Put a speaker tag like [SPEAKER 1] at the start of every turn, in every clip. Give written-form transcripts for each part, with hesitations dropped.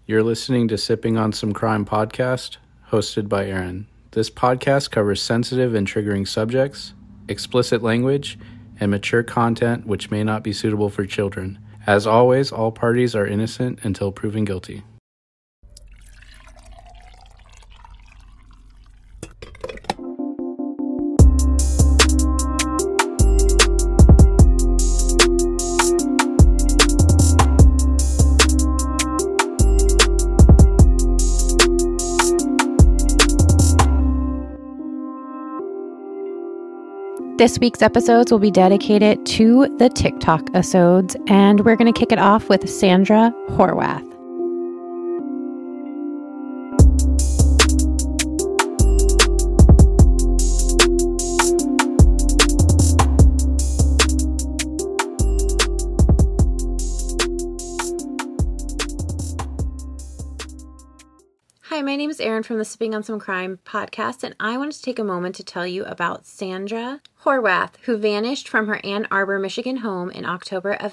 [SPEAKER 1] You're listening to Sipping on Some Crime podcast, hosted by Aaron. This podcast covers sensitive and triggering subjects, explicit language, and mature content which may not be suitable for children. As always, all parties are innocent until proven guilty.
[SPEAKER 2] This week's episodes will be dedicated to the TikTok episodes, and we're going to kick it off with Sandra Horwath. Hi, my name is Erin from the Sipping on Some Crime podcast, and I wanted to take a moment to tell you about Sandra Horwath, who vanished from her Ann Arbor, Michigan home in October of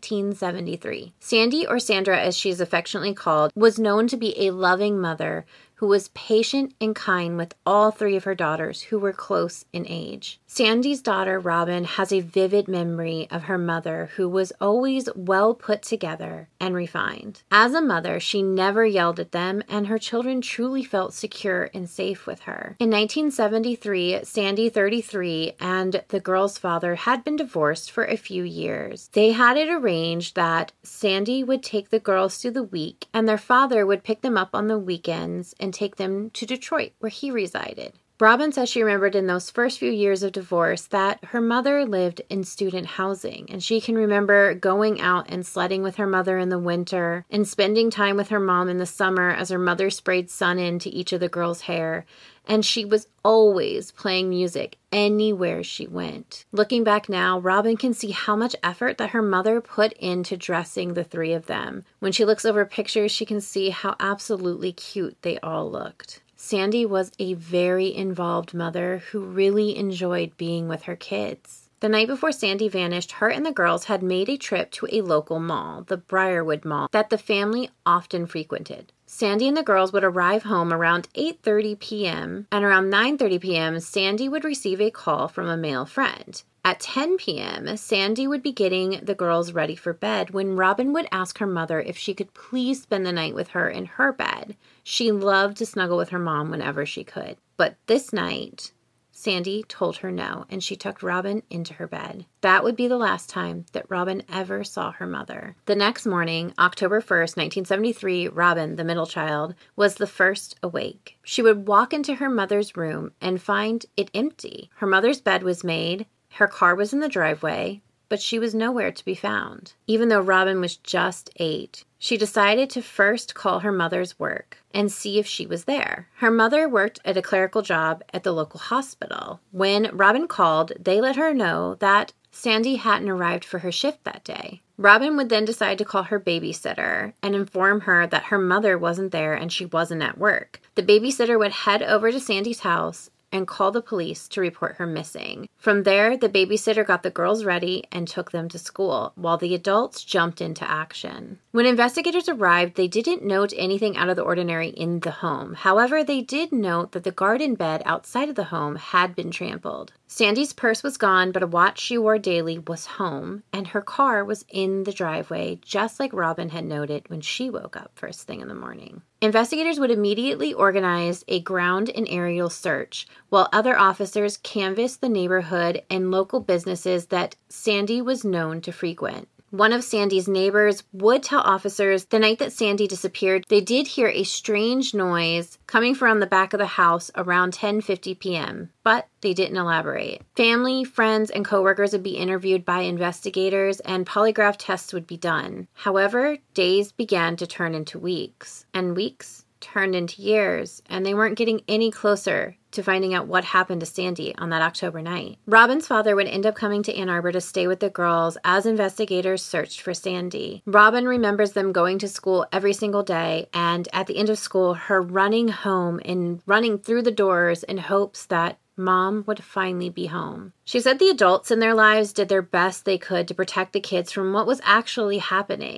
[SPEAKER 2] 1973. Sandy, or Sandra as she is affectionately called, was known to be a loving mother who was patient and kind with all three of her daughters who were close in age. Sandy's daughter, Robin, has a vivid memory of her mother who was always well put together and refined. As a mother, she never yelled at them, and her children truly felt secure and safe with her. In 1973, Sandy, 33, and the girl's father had been divorced for a few years. They had it arranged that Sandy would take the girls through the week, and their father would pick them up on the weekends and take them to Detroit, where he resided. Robin says she remembered in those first few years of divorce that her mother lived in student housing, and she can remember going out and sledding with her mother in the winter and spending time with her mom in the summer as her mother sprayed sun into each of the girls' hair, and she was always playing music anywhere she went. Looking back now, Robin can see how much effort that her mother put into dressing the three of them. When she looks over pictures, she can see how absolutely cute they all looked. Sandy was a very involved mother who really enjoyed being with her kids. The night before Sandy vanished, her and the girls had made a trip to a local mall, the Briarwood Mall, that the family often frequented. Sandy and the girls would arrive home around 8:30 p.m., and around 9:30 p.m., Sandy would receive a call from a male friend. At 10 p.m., Sandy would be getting the girls ready for bed when Robin would ask her mother if she could please spend the night with her in her bed. She loved to snuggle with her mom whenever she could. But this night, Sandy told her no, and she tucked Robin into her bed. That would be the last time that Robin ever saw her mother. The next morning, October 1st, 1973, Robin, the middle child, was the first awake. She would walk into her mother's room and find it empty. Her mother's bed was made, her car was in the driveway, but she was nowhere to be found. Even though Robin was just 8, she decided to first call her mother's work and see if she was there. Her mother worked at a clerical job at the local hospital. When Robin called, they let her know that Sandy hadn't arrived for her shift that day. Robin would then decide to call her babysitter and inform her that her mother wasn't there and she wasn't at work. The babysitter would head over to Sandy's house and call the police to report her missing. From there, the babysitter got the girls ready and took them to school, while the adults jumped into action. When investigators arrived, they didn't note anything out of the ordinary in the home. However, they did note that the garden bed outside of the home had been trampled. Sandy's purse was gone, but a watch she wore daily was home, and her car was in the driveway, just like Robin had noted when she woke up first thing in the morning. Investigators would immediately organize a ground and aerial search, while other officers canvassed the neighborhood and local businesses that Sandy was known to frequent. One of Sandy's neighbors would tell officers the night that Sandy disappeared, they did hear a strange noise coming from the back of the house around 10:50 p.m., but they didn't elaborate. Family, friends, and coworkers would be interviewed by investigators, and polygraph tests would be done. However, days began to turn into weeks, and weeks turned into years, and they weren't getting any closer to finding out what happened to Sandy on that October night. Robin's father would end up coming to Ann Arbor to stay with the girls as investigators searched for Sandy. Robin remembers them going to school every single day, and at the end of school, her running home and running through the doors in hopes that Mom would finally be home. She said the adults in their lives did their best they could to protect the kids from what was actually happening.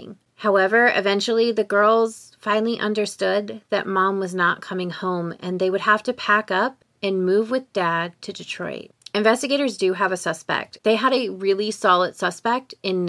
[SPEAKER 2] However, eventually the girls finally understood that Mom was not coming home and they would have to pack up and move with Dad to Detroit. Investigators do have a suspect. They had a really solid suspect in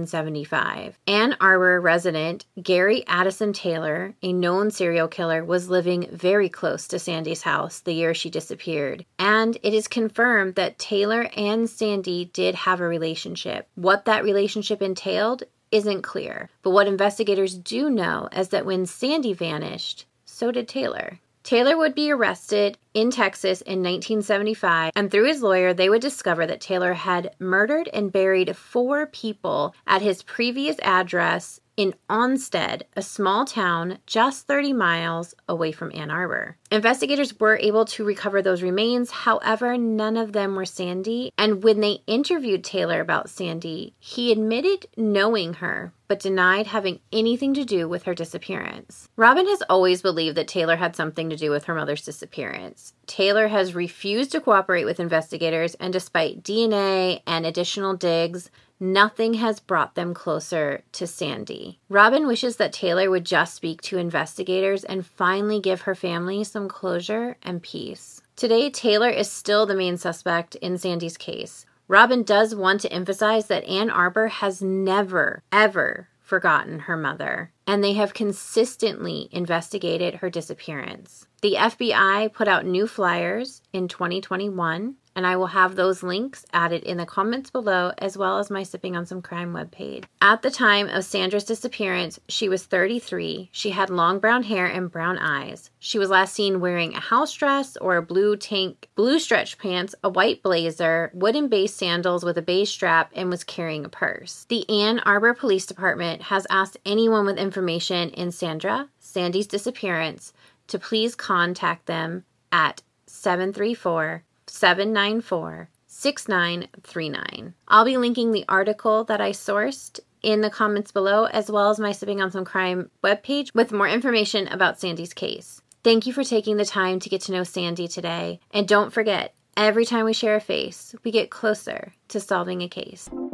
[SPEAKER 2] 1975. Ann Arbor resident Gary Addison Taylor, a known serial killer, was living very close to Sandy's house the year she disappeared. And it is confirmed that Taylor and Sandy did have a relationship. What that relationship entailed isn't clear. But what investigators do know is that when Sandy vanished, so did Taylor. Taylor would be arrested in Texas in 1975, and through his lawyer, they would discover that Taylor had murdered and buried 4 people at his previous address in Onstead, a small town just 30 miles away from Ann Arbor. Investigators were able to recover those remains, however, none of them were Sandy, and when they interviewed Taylor about Sandy, he admitted knowing her, but denied having anything to do with her disappearance. Robin has always believed that Taylor had something to do with her mother's disappearance. Taylor has refused to cooperate with investigators, and despite DNA and additional digs, nothing has brought them closer to Sandy. Robin wishes that Taylor would just speak to investigators and finally give her family some closure and peace. Today, Taylor is still the main suspect in Sandy's case. Robin does want to emphasize that Ann Arbor has never, ever forgotten her mother, and they have consistently investigated her disappearance. The FBI put out new flyers in 2021, and I will have those links added in the comments below, as well as my Sipping on Some Crime webpage. At the time of Sandra's disappearance, she was 33. She had long brown hair and brown eyes. She was last seen wearing a house dress or a blue stretch pants, a white blazer, wooden base sandals with a beige strap, and was carrying a purse. The Ann Arbor Police Department has asked anyone with information in Sandy's disappearance, to please contact them at 734-794-6939. I'll be linking the article that I sourced in the comments below, as well as my Sipping on Some Crime webpage with more information about Sandy's case. Thank you for taking the time to get to know Sandy today. And don't forget, every time we share a face, we get closer to solving a case.